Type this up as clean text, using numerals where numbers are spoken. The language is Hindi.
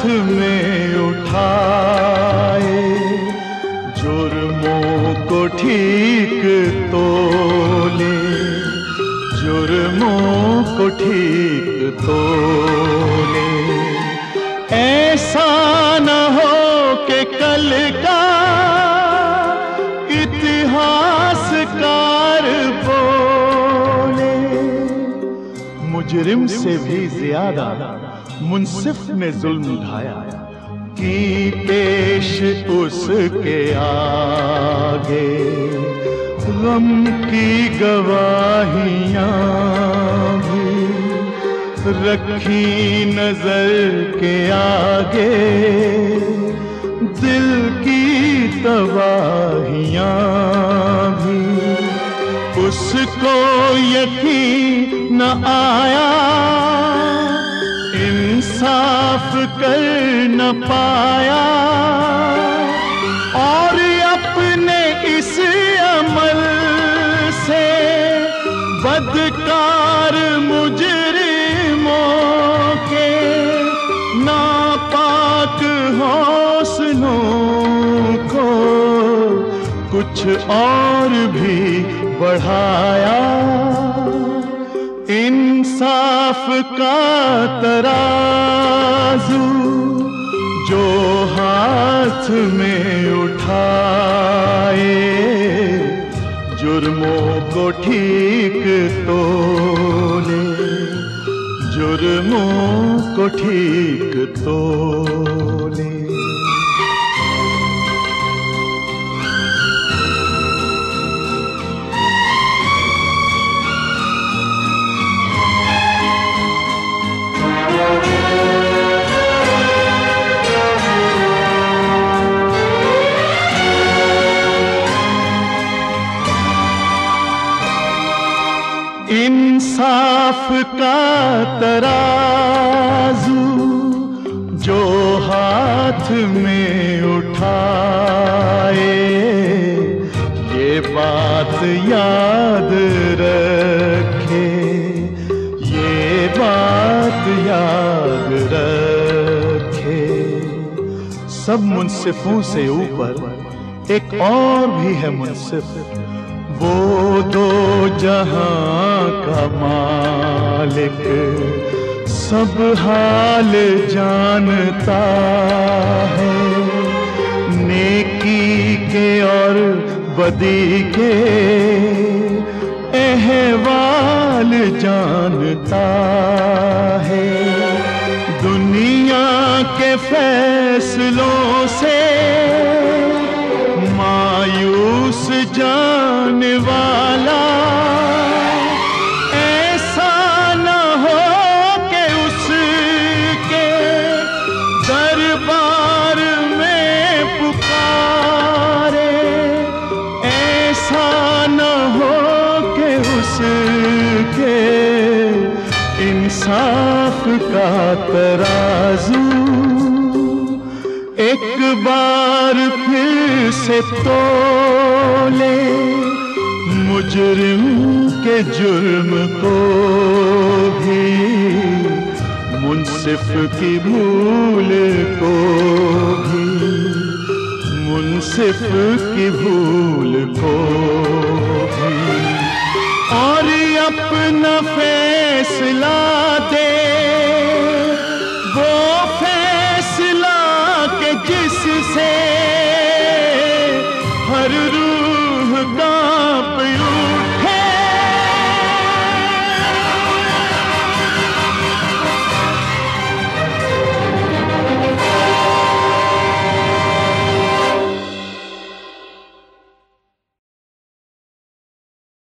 में उठाए, जुर्मों को ठीक तोले, जुर्मों को ठीक तोले। ऐसा न हो कि कल का इतिहासकार बोले, मुजरिम से भी ज्यादा मुंसिफ ने जुल्म ढाया, की पेश उसके आगे गम की गवाहियां भी रखी नजर के आगे, दिल की तबाहियां भी। उसको यकीन न आया, इंसाफ कर न पाया, और अपने इस अमल से बदकार मुजरिमों के नापाक हौसलों को कुछ और भी बढ़ाया। इंसाफ का तराजू जो हाथ में उठाए, जुर्मों को ठीक तोले, जुर्मों को ठीक तोले। इंसाफ का तराजू जो हाथ में उठाए, ये बात याद रखे, ये बात याद रखे। सब मुंसिफों से ऊपर एक और भी है मुंसिफ, वो दो जहां का मालिक, सब हाल जानता है, नेकी के और बदी के अहवाल जानता है। दुनिया के फैसलों से मायूस जाने वाला, ऐसा न हो कि उसके दरबार में पुकारे, ऐसा न हो कि उसके इंसाफ का तराजू एक बार फिर से तोले, मुजरिम के जुर्म को भी, मुंसिफ की भूल को भी, मुंसिफ की भूल को भी, और अपना